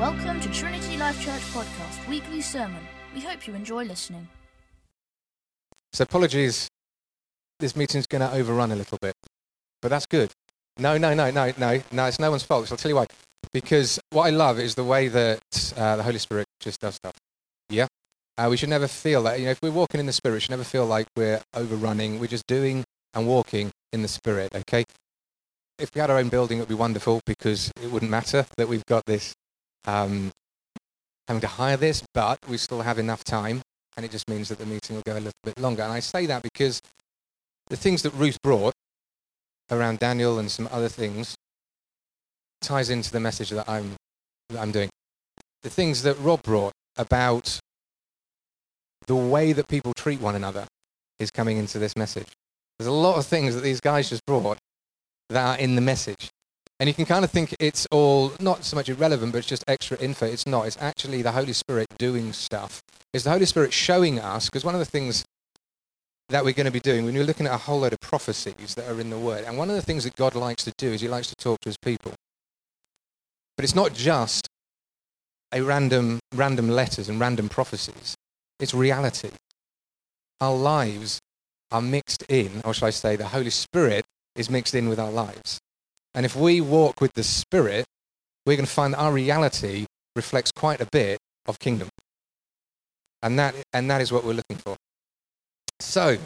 Welcome to Trinity Life Church Podcast Weekly Sermon. We hope you enjoy listening. So apologies, this meeting's going to overrun a little bit, but that's good. No, it's no one's fault. So I'll tell you why. Because what I love is the way that the Holy Spirit just does stuff. Yeah? We should never feel that, if we're walking in the Spirit, we should never feel like we're overrunning. We're just doing and walking in the Spirit, okay? If we had our own building, it would be wonderful because it wouldn't matter that we've got this, having to hire this, but we still have enough time, and it just means that the meeting will go a little bit longer. And I say that because the things that Ruth brought around Daniel and some other things ties into the message that I'm doing. The things that Rob brought about the way that people treat one another is coming into this message. There's a lot of things that these guys just brought that are in the message. And you can kind of think it's all not so much irrelevant, but it's just extra info. It's not. It's actually the Holy Spirit doing stuff. It's the Holy Spirit showing us, because one of the things that we're going to be doing, when we're looking at a whole load of prophecies that are in the Word, and one of the things that God likes to do is he likes to talk to his people. But it's not just a random letters and random prophecies. It's reality. Our lives are mixed in, or shall I say, the Holy Spirit is mixed in with our lives. And if we walk with the Spirit, we're going to find that our reality reflects quite a bit of kingdom. And that is what we're looking for. So,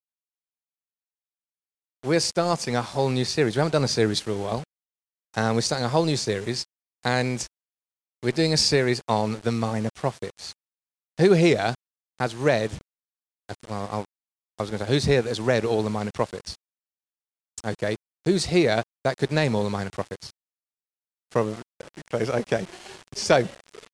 we're starting a whole new series. We haven't done a series for a while. And we're starting a whole new series. And we're doing a series on the minor prophets. Who here has read, who's here that has read all the minor prophets? Okay. Who's here that could name all the minor prophets? Probably. Okay. So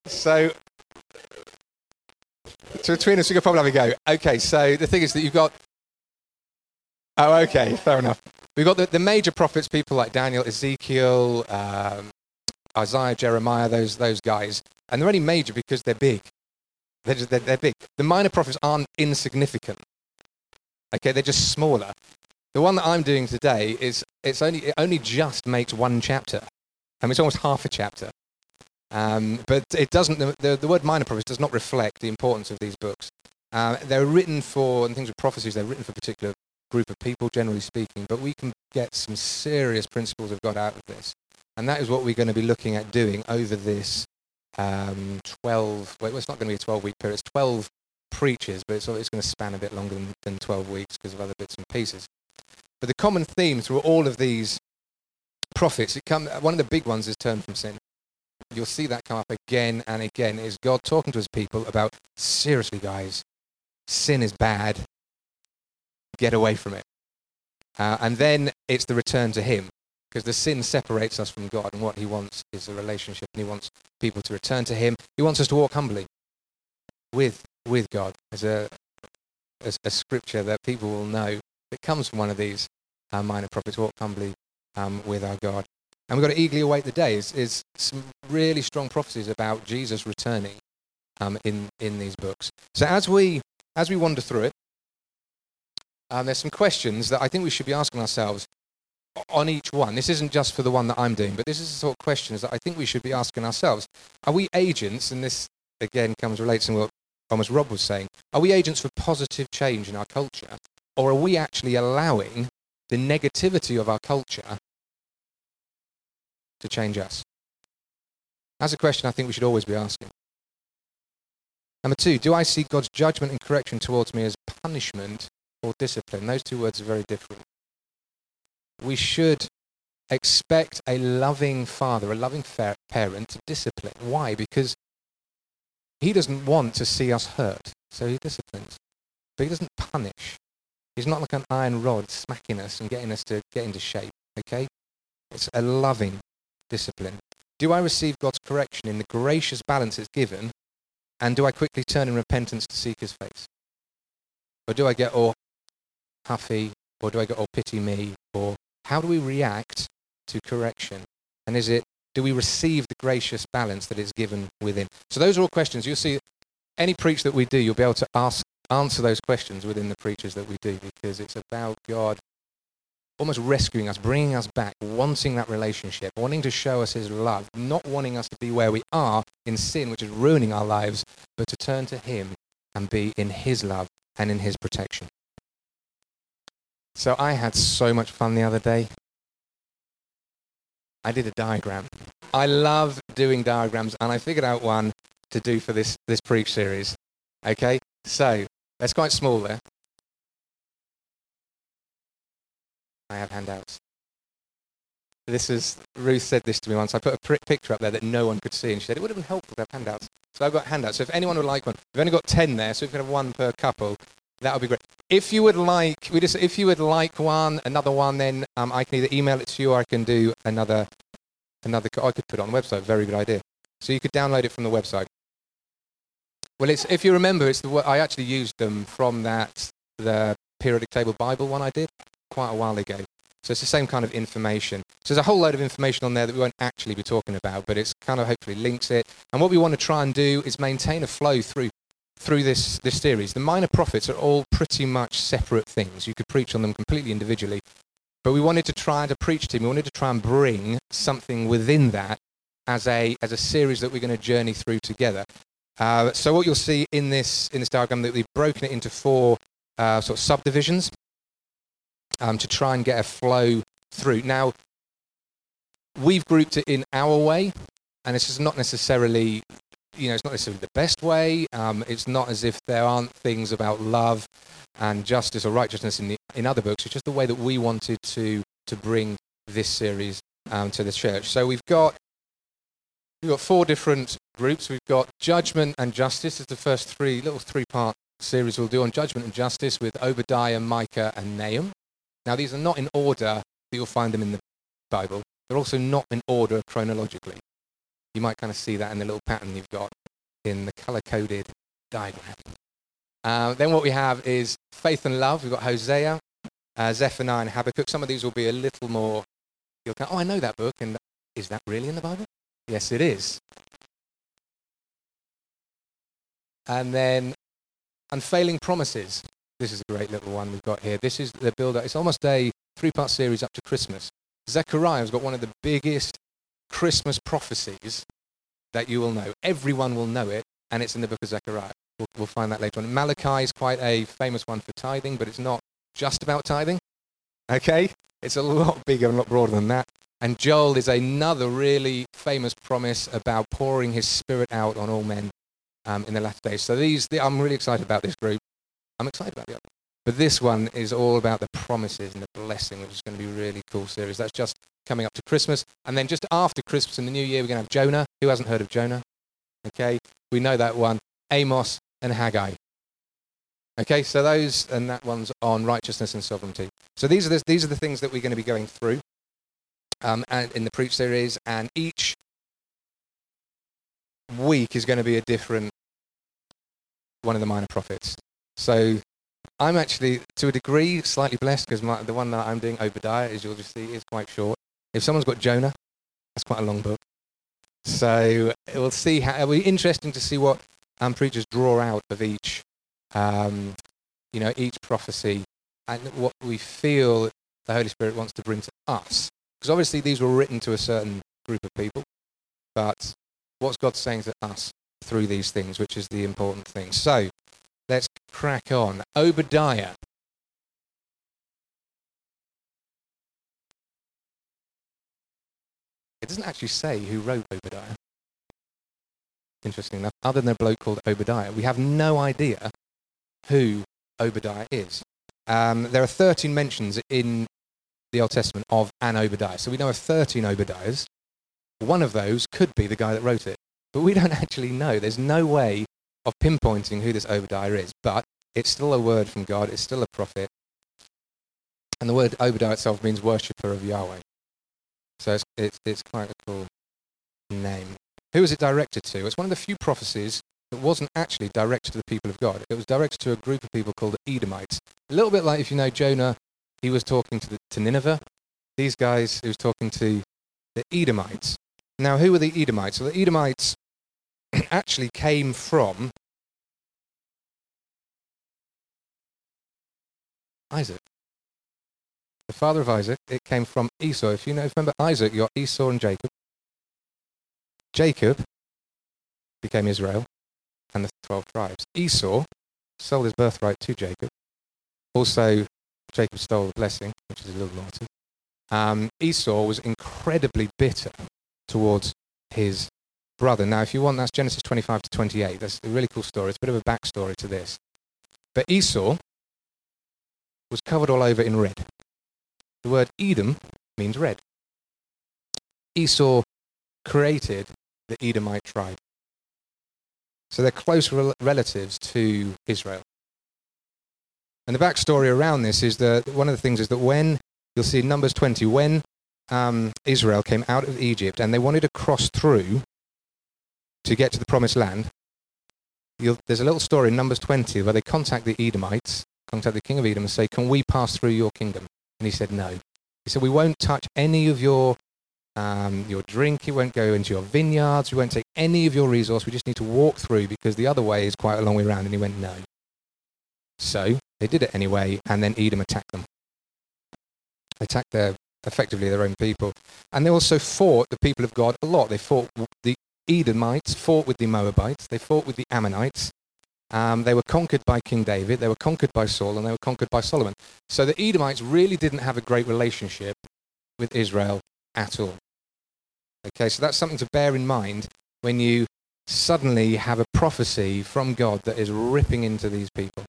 between us, we could probably have a go. Okay, so the thing is that you've got... Oh, okay, fair enough. We've got the major prophets, people like Daniel, Ezekiel, Isaiah, Jeremiah, those guys. And they're only major because they're big. They're big. The minor prophets aren't insignificant. Okay, they're just smaller. The one that I'm doing today it only just makes one chapter. It's almost half a chapter. But it doesn't. The word minor prophets does not reflect the importance of these books. They're written for, and things with prophecies, they're written for a particular group of people, generally speaking. But we can get some serious principles of God out of this, and that is what we're going to be looking at doing over this 12. Well, it's not going to be a 12-week period. It's 12 preachers, but it's going to span a bit longer than 12 weeks because of other bits and pieces. But the common theme through all of these prophets, one of the big ones is turn from sin. You'll see that come up again and again, is God talking to his people about, seriously guys, sin is bad, get away from it. And then it's the return to him, because the sin separates us from God, and what he wants is a relationship, and he wants people to return to him. He wants us to walk humbly with God. There's a scripture that people will know that comes from one of these minor prophets, walk humbly with our God. And we've got to eagerly await the day. Is some really strong prophecies about Jesus returning in these books. So as we wander through it, there's some questions that I think we should be asking ourselves on each one. This isn't just for the one that I'm doing, but this is the sort of questions that I think we should be asking ourselves. Are we agents, and this again relates to what Thomas Rob was saying, are we agents for positive change in our culture? Or are we actually allowing the negativity of our culture to change us? That's a question I think we should always be asking. Number 2, do I see God's judgment and correction towards me as punishment or discipline? Those two words are very different. We should expect a loving father, a loving parent to discipline. Why? Because he doesn't want to see us hurt, so he disciplines. But he doesn't punish. He's not like an iron rod smacking us and getting us to get into shape, okay? It's a loving discipline. Do I receive God's correction in the gracious balance it's given, and do I quickly turn in repentance to seek his face? Or do I get all huffy, or do I get all pity me, or how do we react to correction? And do we receive the gracious balance that is given within? So those are all questions. You'll see any preach that we do, you'll be able to answer those questions within the preachers that we do, because it's about God almost rescuing us, bringing us back, wanting that relationship, wanting to show us his love, not wanting us to be where we are in sin, which is ruining our lives, but to turn to him and be in his love and in his protection. So I had so much fun the other day. I did a diagram. I love doing diagrams, and I figured out one to do for this preach series. Okay, so that's quite small there. I have handouts. Ruth said this to me once. I put a picture up there that no one could see, and she said it would have been helpful to have handouts. So I've got handouts. So if anyone would like one, we've only got 10 there, so if we could have one per couple, that would be great. If you would like, another one, then I can either email it to you or I can do another. I could put it on the website. Very good idea. So you could download it from the website. Well, if you remember, I actually used them from the periodic table Bible one I did quite a while ago. So it's the same kind of information. So there's a whole load of information on there that we won't actually be talking about, but it's kind of hopefully links it. And what we want to try and do is maintain a flow through this series. The minor prophets are all pretty much separate things. You could preach on them completely individually, but we wanted to try to preach to them. We wanted to try and bring something within that as a series that we're going to journey through together. So what you'll see in this diagram, that we've broken it into 4 sort of subdivisions to try and get a flow through. Now, we've grouped it in our way, and this is not necessarily, it's not necessarily the best way. It's not as if there aren't things about love and justice or righteousness in other books. It's just the way that we wanted to bring this series to the church. So we've got 4 different groups. We've got judgment and justice. It's the first 3-part series we'll do on judgment and justice with Obadiah, Micah, and Nahum. Now, these are not in order that you'll find them in the Bible. They're also not in order chronologically. You might kind of see that in the little pattern you've got in the color-coded diagram. Then what we have is faith and love. We've got Hosea, Zephaniah, and Habakkuk. Some of these will be a little more, you'll go, I know that book, and is that really in the Bible? Yes, it is. And then unfailing promises. This is a great little one we've got here. This is the build-up. It's almost a 3-part series up to Christmas. Zechariah's got one of the biggest Christmas prophecies that you will know. Everyone will know it, and it's in the book of Zechariah. We'll find that later on. Malachi is quite a famous one for tithing, but it's not just about tithing. Okay? It's a lot bigger and a lot broader than that. And Joel is another really famous promise about pouring his spirit out on all men in the latter days. So I'm really excited about this group. I'm excited about the other. But this one is all about the promises and the blessing, which is going to be a really cool series. That's just coming up to Christmas. And then just after Christmas in the new year, we're going to have Jonah. Who hasn't heard of Jonah? Okay, we know that one. Amos and Haggai. Okay, so that one's on righteousness and sovereignty. So these are the things that we're going to be going through and in the preach series, and each week is going to be a different one of the minor prophets. So I'm actually, to a degree, slightly blessed because the one that I'm doing, Obadiah, as you'll just see, is quite short. If someone's got Jonah, that's quite a long book. So we'll see it'll be interesting to see what preachers draw out of each prophecy and what we feel the Holy Spirit wants to bring to us. Because obviously these were written to a certain group of people, but what's God saying to us through these things, which is the important thing. So let's crack on. Obadiah. It doesn't actually say who wrote Obadiah. Interesting enough, other than a bloke called Obadiah. We have no idea who Obadiah is. There are 13 mentions in the Old Testament of an Obadiah. So we know of 13 Obadiahs. One of those could be the guy that wrote it. But we don't actually know. There's no way of pinpointing who this Obadiah is. But it's still a word from God. It's still a prophet. And the word Obadiah itself means worshipper of Yahweh. So it's quite a cool name. Who was it directed to? It's one of the few prophecies that wasn't actually directed to the people of God. It was directed to a group of people called the Edomites. A little bit like if you know Jonah, he was talking to Nineveh. These guys, he was talking to the Edomites. Now, who were the Edomites? Well, the Edomites actually came from Isaac. the father of Isaac, it came from Esau. If you remember Isaac, you got Esau and Jacob. Jacob became Israel and the 12 tribes. Esau sold his birthright to Jacob. Also, Jacob stole the blessing, which is a little naughty. Esau was incredibly bitter towards his brother. Now, if you want, that's Genesis 25 to 28. That's a really cool story. It's a bit of a backstory to this. But Esau was covered all over in red. The word Edom means red. Esau created the Edomite tribe. So they're close relatives to Israel. And the backstory around this is that one of the things is that when, you'll see in Numbers 20, when Israel came out of Egypt and they wanted to cross through to get to the promised land, there's a little story in Numbers 20 where they contact the Edomites, contact the king of Edom and say, can we pass through your kingdom? And he said, no. He said, we won't touch any of your drink, we won't go into your vineyards, we won't take any of your resource, we just need to walk through because the other way is quite a long way around. And he went, no. So they did it anyway, and then Edom attacked them. They attacked effectively their own people. And they also fought the people of God a lot. They fought, the Edomites fought with the Moabites, they fought with the Ammonites. They were conquered by King David, they were conquered by Saul, and they were conquered by Solomon. So the Edomites really didn't have a great relationship with Israel at all. Okay, so that's something to bear in mind when you suddenly have a prophecy from God that is ripping into these people.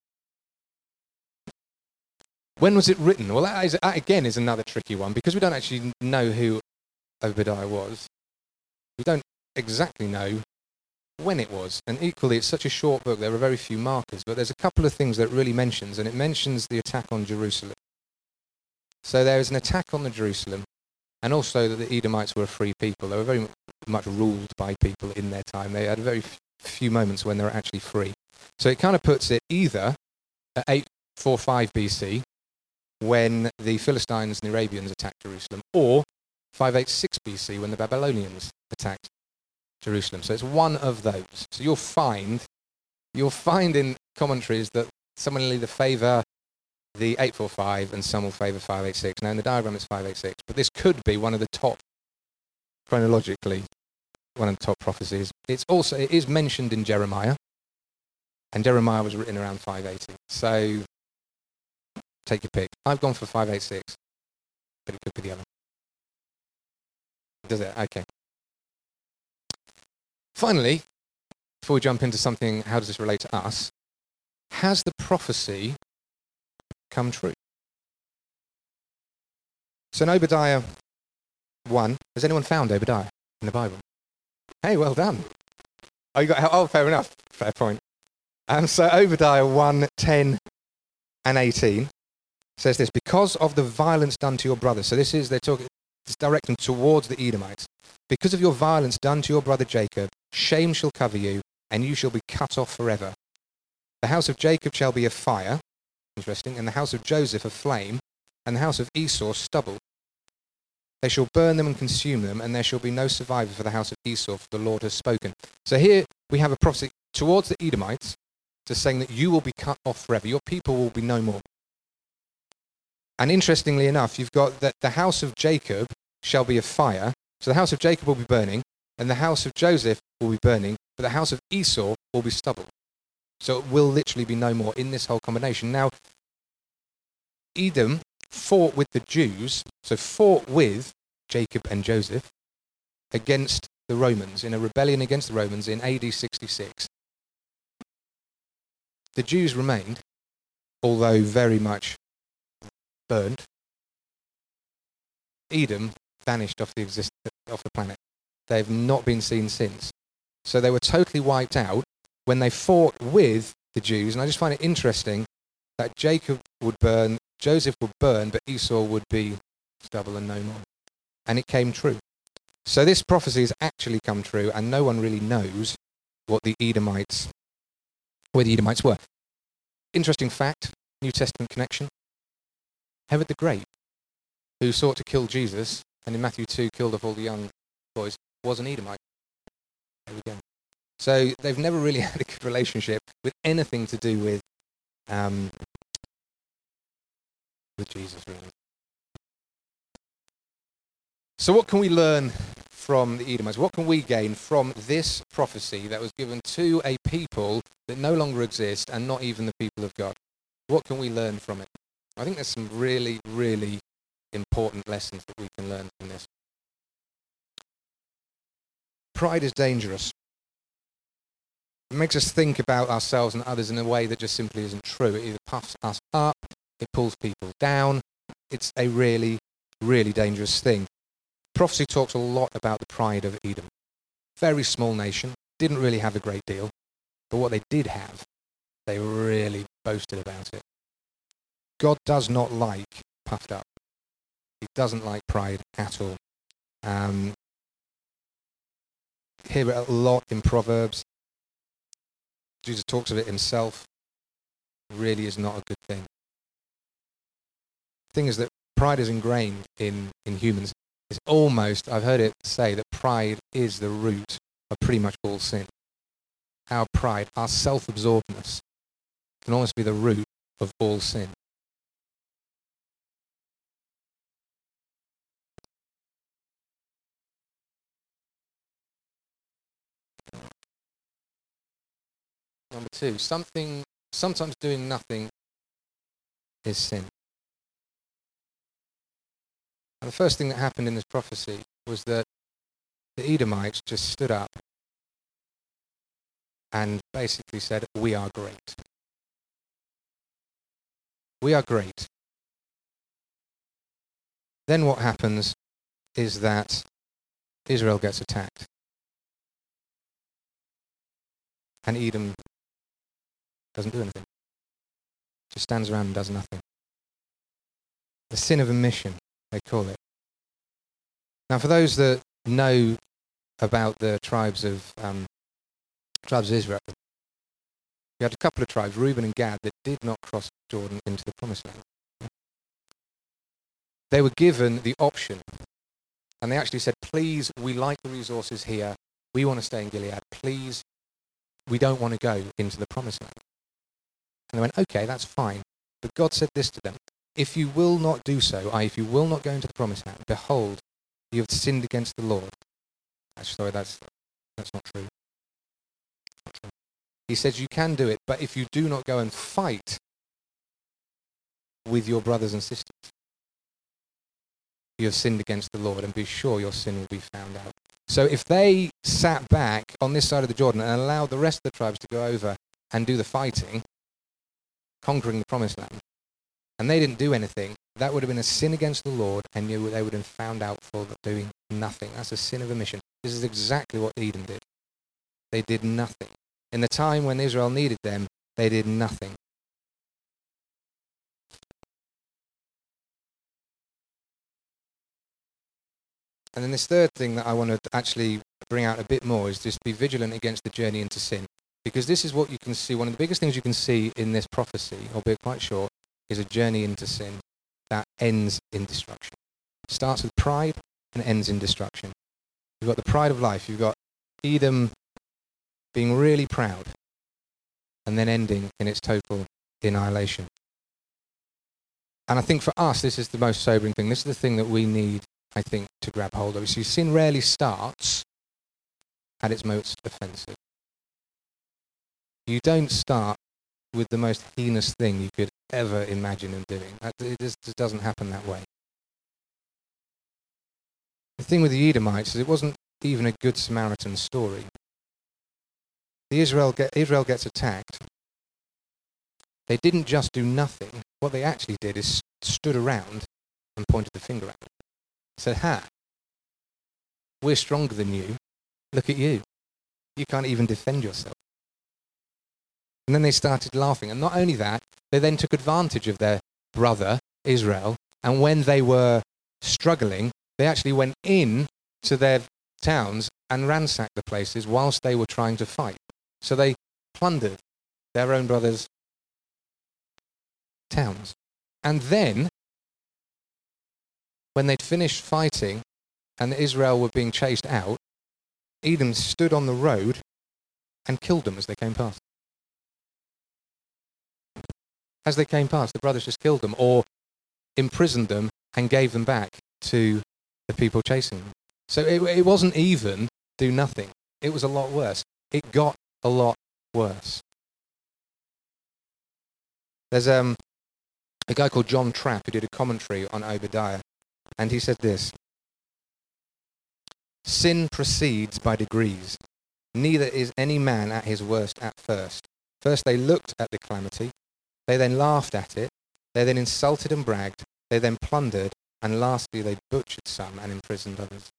When was it written? Well, that again is another tricky one because we don't actually know who Obadiah was. We don't exactly know when it was. And equally, it's such a short book, there are very few markers, but there's a couple of things that it really mentions, and it mentions the attack on Jerusalem. So there is an attack on the Jerusalem, and also that the Edomites were a free people. They were very much ruled by people in their time. They had very few moments when they were actually free. So it kind of puts it either at 845 BC, when the Philistines and the Arabians attacked Jerusalem, or 586 BC, when the Babylonians attacked Jerusalem. So it's one of those. So you'll find in commentaries that someone will either favour the 845 and some will favour 586. Now in the diagram it's 586, but this could be one of the top, chronologically, one of the top prophecies. It is mentioned in Jeremiah, and Jeremiah was written around 580. So take your pick. I've gone for 586, but it could be the other. Does it? Okay. Finally, before we jump into something, how does this relate to us? Has the prophecy come true? So in Obadiah 1, has anyone found Obadiah in the Bible? Hey, well done. Fair enough. Fair point. So Obadiah 1, 10 and 18 says this, because of the violence done to your brothers. So it's directing towards the Edomites. Because of your violence done to your brother Jacob, shame shall cover you, and you shall be cut off forever. The house of Jacob shall be a fire, interesting, and the house of Joseph a flame, and the house of Esau stubble. They shall burn them and consume them, and there shall be no survivor for the house of Esau, for the Lord has spoken. So here we have a prophecy towards the Edomites, just saying that you will be cut off forever. Your people will be no more. And interestingly enough, you've got that the house of Jacob shall be a fire. So the house of Jacob will be burning, and the house of Joseph will be burning, but the house of Esau will be stubble. So it will literally be no more in this whole combination. Now, Edom fought with the Jews, so fought with Jacob and Joseph against the Romans, in a rebellion against the Romans in AD 66. The Jews remained, although very much burned. Edom vanished off the planet. They have not been seen since. So they were totally wiped out when they fought with the Jews. And I just find it interesting that Jacob would burn, Joseph would burn, but Esau would be stubble and no more. And it came true. So this prophecy has actually come true, and no one really knows where the Edomites were. Interesting fact, New Testament connection. Herod the Great, who sought to kill Jesus, and in Matthew 2 killed off all the young boys, was an Edomite. There we go. So they've never really had a good relationship with anything to do with Jesus, really. So what can we learn from the Edomites? What can we gain from this prophecy that was given to a people that no longer exist and not even the people of God? What can we learn from it? I think there's some really, really important lessons that we can learn from this. Pride is dangerous. It makes us think about ourselves and others in a way that just simply isn't true. It either puffs us up, it pulls people down. It's a really, really dangerous thing. Prophecy talks a lot about the pride of Edom. Very small nation, didn't really have a great deal, but what they did have, they really boasted about it. God does not like puffed up. He doesn't like pride at all. Hear it a lot in Proverbs. Jesus talks of it himself. It really is not a good thing. The thing is that pride is ingrained in humans. It's almost, I've heard it say that pride is the root of pretty much all sin. Our pride, our self-absorbedness can almost be the root of all sin. Number two, sometimes doing nothing is sin. And the first thing that happened in this prophecy was that the Edomites just stood up and basically said, "We are great. We are great." Then what happens is that Israel gets attacked. And Edom doesn't do anything. Just stands around and does nothing. The sin of omission, they call it. Now, for those that know about the tribes of Israel, we had a couple of tribes, Reuben and Gad, that did not cross Jordan into the Promised Land. They were given the option, and they actually said, "Please, we like the resources here. We want to stay in Gilead. Please, we don't want to go into the Promised Land." And they went, "Okay, that's fine." But God said this to them: "If you will not do so, if you will not go into the Promised Land, behold, you have sinned against the Lord." Sorry, that's not true. Not true. He says you can do it, but if you do not go and fight with your brothers and sisters, you have sinned against the Lord, and be sure your sin will be found out. So if they sat back on this side of the Jordan and allowed the rest of the tribes to go over and do the fighting, conquering the Promised Land, and they didn't do anything, that would have been a sin against the Lord, and they would have been found out for doing nothing. That's a sin of omission. This is exactly what Edom did. They did nothing. In the time when Israel needed them, they did nothing. And then this third thing that I want to actually bring out a bit more is just be vigilant against the journey into sin. Because this is what you can see, one of the biggest things you can see in this prophecy, albeit quite short, is a journey into sin that ends in destruction. It starts with pride and ends in destruction. You've got the pride of life. You've got Edom being really proud and then ending in its total annihilation. And I think for us, this is the most sobering thing. This is the thing that we need, I think, to grab hold of. So sin rarely starts at its most offensive. You don't start with the most heinous thing you could ever imagine them doing. It just doesn't happen that way. The thing with the Edomites is it wasn't even a good Samaritan story. Israel gets attacked. They didn't just do nothing. What they actually did is stood around and pointed the finger at them. Said, "Ha, we're stronger than you. Look at you. You can't even defend yourself." And then they started laughing. And not only that, they then took advantage of their brother, Israel, and when they were struggling, they actually went in to their towns and ransacked the places whilst they were trying to fight. So they plundered their own brothers' towns. And then, when they'd finished fighting and Israel were being chased out, Edom stood on the road and killed them as they came past. As they came past, the brothers just killed them or imprisoned them and gave them back to the people chasing them. So it wasn't even do nothing. It was a lot worse. It got a lot worse. There's a guy called John Trapp who did a commentary on Obadiah, and he said this: sin proceeds by degrees. Neither is any man at his worst at first. First they looked at the calamity, they then laughed at it, they then insulted and bragged, they then plundered, and lastly they butchered some and imprisoned others.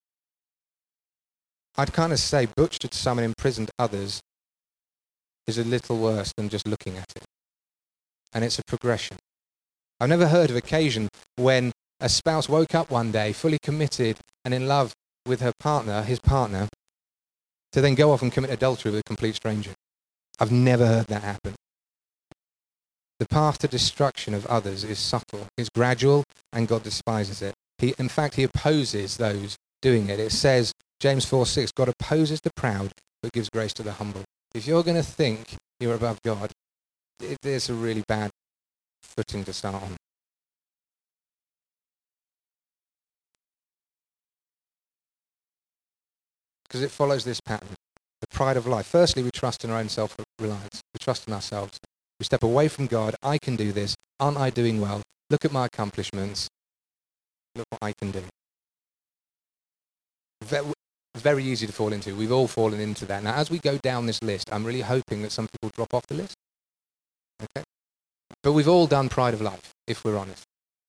I'd kind of say butchered some and imprisoned others is a little worse than just looking at it. And it's a progression. I've never heard of occasion when a spouse woke up one day fully committed and in love with her partner, his partner, to then go off and commit adultery with a complete stranger. I've never heard that happen. The path to destruction of others is subtle, it's gradual, and God despises it. In fact, he opposes those doing it. It says, James 4:6, God opposes the proud, but gives grace to the humble. If you're going to think you're above God, there's a really bad footing to start on. Because it follows this pattern, the pride of life. Firstly, we trust in our own self-reliance. We trust in ourselves. We step away from God. I can do this. Aren't I doing well? Look at my accomplishments. Look what I can do. Very easy to fall into. We've all fallen into that. Now, as we go down this list, I'm really hoping that some people drop off the list. Okay? But we've all done pride of life, if we're honest.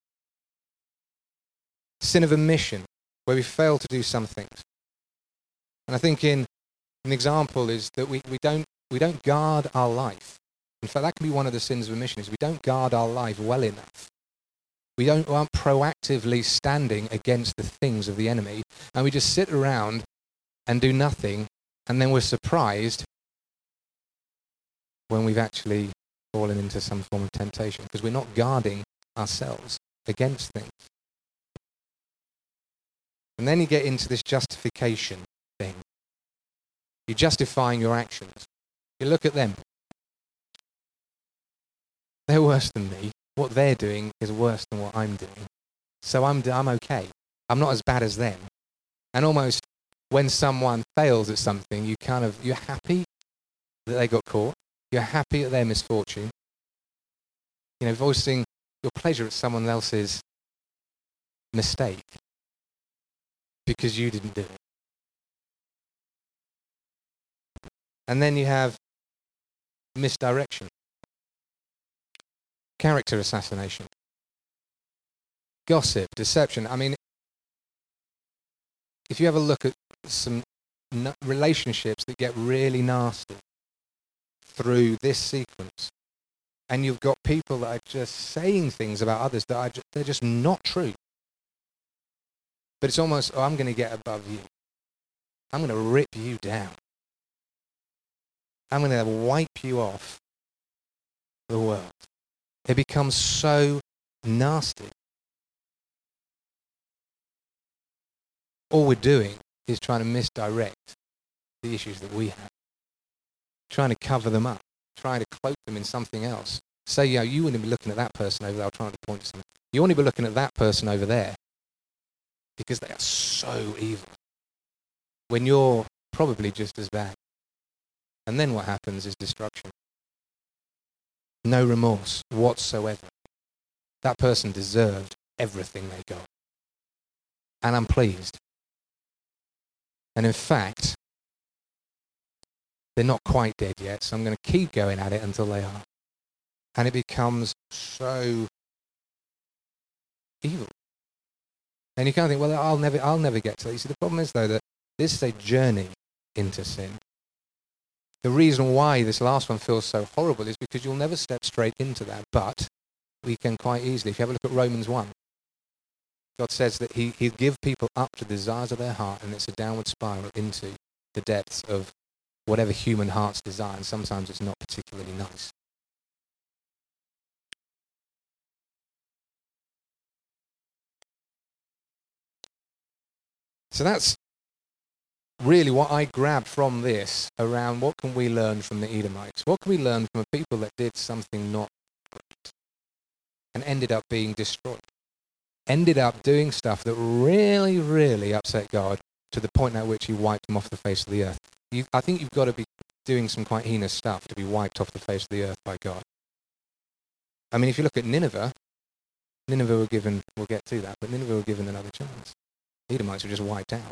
Sin of omission, where we fail to do some things. And I think an example is that we don't guard our life. In fact, that can be one of the sins of omission, is we don't guard our life well enough. We aren't proactively standing against the things of the enemy, and we just sit around and do nothing, and then we're surprised when we've actually fallen into some form of temptation, because we're not guarding ourselves against things. And then you get into this justification thing. You're justifying your actions. You look at them. They're worse than me. What they're doing is worse than what I'm doing. So I'm okay. I'm not as bad as them. And almost when someone fails at something, you're happy that they got caught. You're happy at their misfortune. Voicing your pleasure at someone else's mistake because you didn't do it. And then you have misdirection. Character assassination. Gossip, deception. I mean, if you have a look at some relationships that get really nasty through this sequence, and you've got people that are just saying things about others that they're just not true. But it's almost, I'm going to get above you. I'm going to rip you down. I'm going to wipe you off the world. It becomes so nasty. All we're doing is trying to misdirect the issues that we have. Trying to cover them up. Trying to cloak them in something else. Say, you wouldn't be looking at that person over there. I'm trying to point to something. You want to be looking at that person over there because they are so evil. When you're probably just as bad. And then what happens is destruction. No remorse whatsoever. That person deserved everything they got. And I'm pleased. And in fact, they're not quite dead yet, so I'm going to keep going at it until they are. And it becomes so evil. And you kind of think, well, I'll never get to that. You see, the problem is, though, that this is a journey into sin. The reason why this last one feels so horrible is because you'll never step straight into that. But we can quite easily, if you have a look at Romans 1, God says that he'll give people up to the desires of their heart, and it's a downward spiral into the depths of whatever human hearts desire, and sometimes it's not particularly nice. So that's really what I grabbed from this around what can we learn from the Edomites? What can we learn from a people that did something not great and ended up being destroyed? ended up doing stuff that really, really upset God to the point at which he wiped them off the face of the earth. I think you've got to be doing some quite heinous stuff to be wiped off the face of the earth by God. I mean, if you look at Nineveh were given, we'll get to that, but Nineveh were given another chance. The Edomites were just wiped out.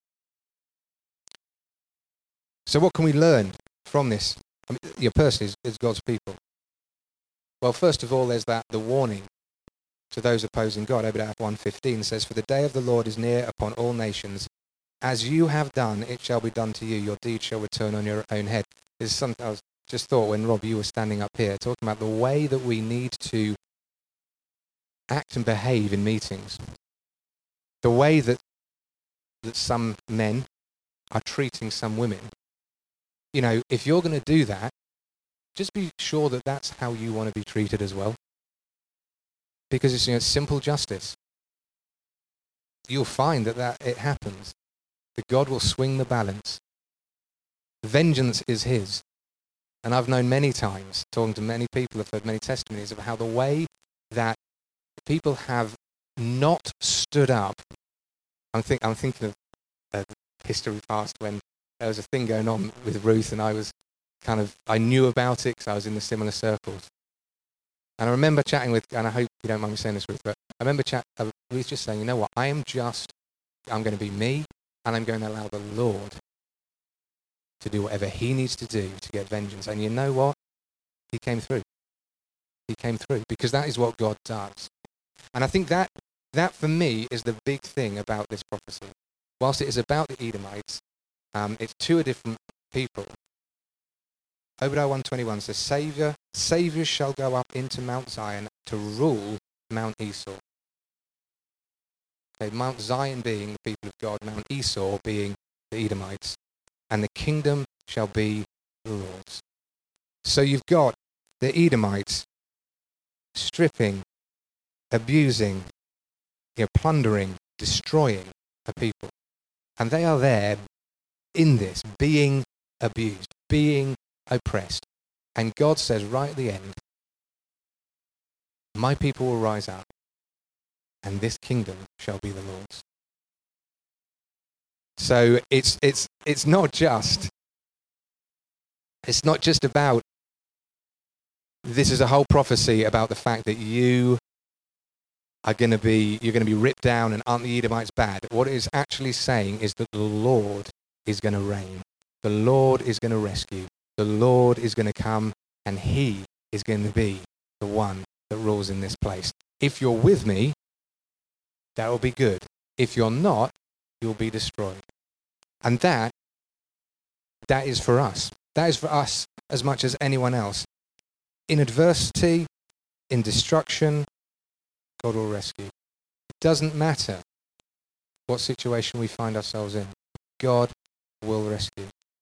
So what can we learn from this? I mean, your person is God's people. Well, first of all, there's the warning to those opposing God. Obadiah 1:15 says, "For the day of the Lord is near upon all nations. As you have done, it shall be done to you. Your deed shall return on your own head." This is something I was just thought when, Rob, you were standing up here, talking about the way that we need to act and behave in meetings. The way that some men are treating some women. You know, if you're going to do that, just be sure that that's how you want to be treated as well. Because it's, it's simple justice. You'll find that it happens. That God will swing the balance. Vengeance is his. And I've known many times, talking to many people, I've heard many testimonies of how the way that people have not stood up. I'm thinking of history past when there was a thing going on with Ruth, and I knew about it because I was in the similar circles. And I remember chatting with, and I hope you don't mind me saying this, Ruth, but I remember Ruth just saying, you know what, I'm going to be me, and I'm going to allow the Lord to do whatever he needs to do to get vengeance. And you know what? He came through. He came through, because that is what God does. And I think that for me is the big thing about this prophecy. Whilst it is about the Edomites, it's to a different people. Obadiah 1:21 says, Saviors shall go up into Mount Zion to rule Mount Esau. Okay, Mount Zion being the people of God, Mount Esau being the Edomites, and the kingdom shall be the Lord's. So you've got the Edomites stripping, abusing, plundering, destroying a people. And they are there in this, being abused, being oppressed. And God says right at the end, my people will rise up, and this kingdom shall be the Lord's. So it's not just about, this is a whole prophecy about the fact that you're going to be ripped down, and aren't the Edomites bad? What it is actually saying is that the Lord is going to reign. The Lord is going to rescue. The Lord is going to come, and he is going to be the one that rules in this place. If you're with me, that will be good. If you're not, you'll be destroyed. And that is for us. That is for us as much as anyone else. In adversity, in destruction, God will rescue. It doesn't matter what situation we find ourselves in. God will rescue.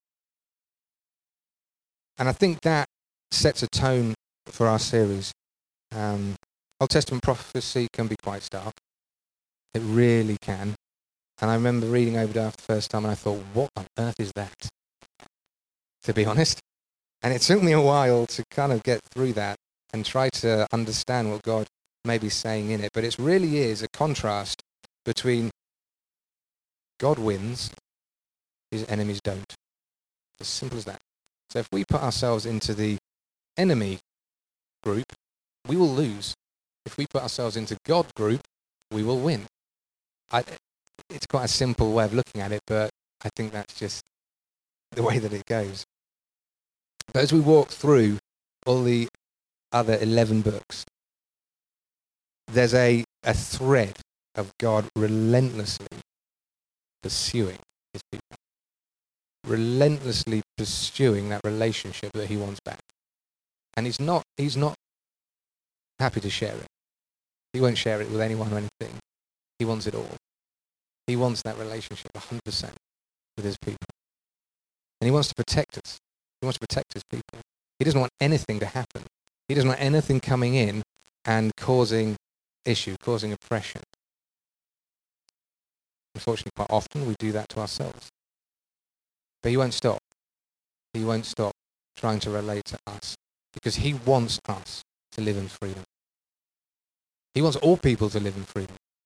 And I think that sets a tone for our series. Old Testament prophecy can be quite stark. It really can. And I remember reading Obadiah for the first time, and I thought, what on earth is that? To be honest. And it took me a while to kind of get through that and try to understand what God may be saying in it. But it really is a contrast between God wins, his enemies don't. As simple as that. So if we put ourselves into the enemy group, we will lose. If we put ourselves into God group, we will win. It's quite a simple way of looking at it, but I think that's just the way that it goes. But as we walk through all the other 11 books, there's a thread of God relentlessly pursuing his people. Relentlessly pursuing that relationship that he wants back. And he's not happy to share it. He won't share it with anyone or anything. He wants it all. He wants that relationship 100% with his people. And he wants to protect us. He wants to protect his people. He doesn't want anything to happen. He doesn't want anything coming in and causing issue, causing oppression. Unfortunately, quite often we do that to ourselves. But he won't stop. He won't stop trying to relate to us, because he wants us to live in freedom. He wants all people to live in freedom.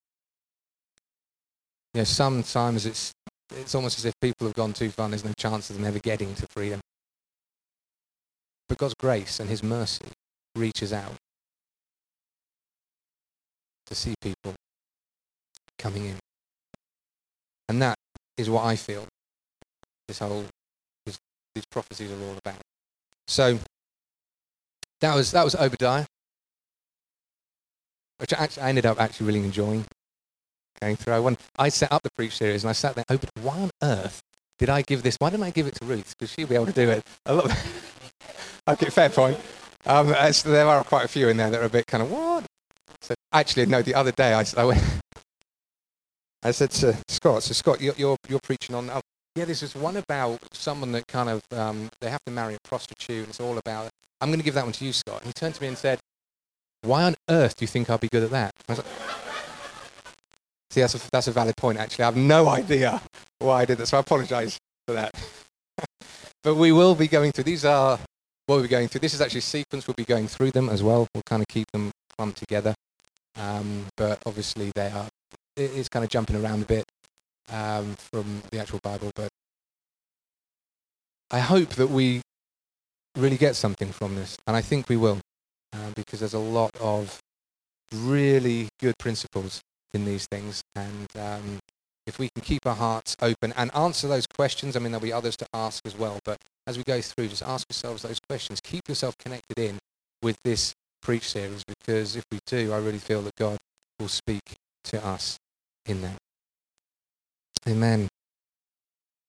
Sometimes it's almost as if people have gone too far and there's no chance of them ever getting to freedom. But God's grace and his mercy reaches out to see people coming in. And that is what I feel these prophecies are all about. So that was Obadiah, which I ended up actually really enjoying going through. I set up the preach series and I sat there, why on earth did I give this? Why didn't I give it to Ruth? Because she'll be able to do it. Okay, fair point. There are quite a few in there that are a bit kind of, what? So actually, no, the other day I said to Scott, Scott, you're preaching on, this is one about someone that kind of, they have to marry a prostitute, and it's all about, I'm going to give that one to you, Scott. And he turned to me and said, why on earth do you think I'll be good at that? I was like, see, that's a valid point, actually. I have no idea why I did that, so I apologize for that. But we will be going through, these are what we'll be going through. This is actually a sequence, we'll be going through them as well. We'll kind of keep them clumped together. But obviously it's kind of jumping around a bit from the actual Bible. But I hope that we really get something from this, and I think we will, because there's a lot of really good principles in these things, and if we can keep our hearts open and answer those questions, I mean, there'll be others to ask as well, but as we go through, just ask yourselves those questions. Keep yourself connected in with this preach series, because if we do, I really feel that God will speak to us in that. Amen.